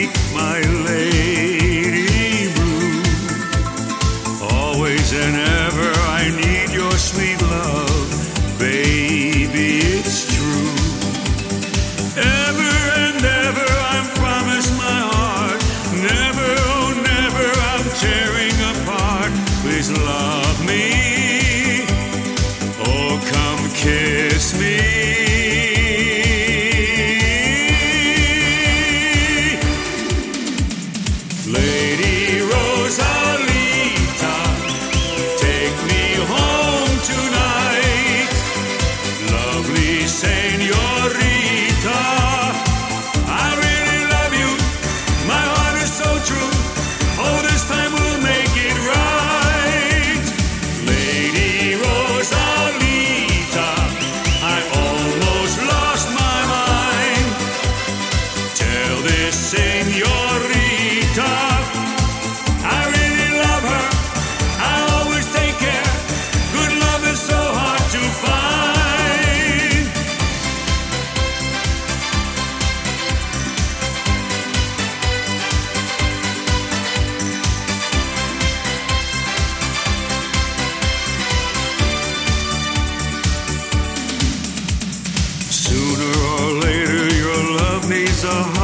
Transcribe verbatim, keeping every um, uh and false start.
my lady blue. Always and ever I need your sweet love, baby, it's true. Ever and ever I'm promised my heart, never, oh never I'm tearing apart. Please love me, oh come kiss me. Lady Rosalita, take me home tonight. Lovely señorita, I really love you, my heart is so true. Oh, this time we'll make it right. Lady Rosalita, I almost lost my mind. Tell this señorita I really love her, I always take care. Good love is so hard to find. Sooner or later your love needs a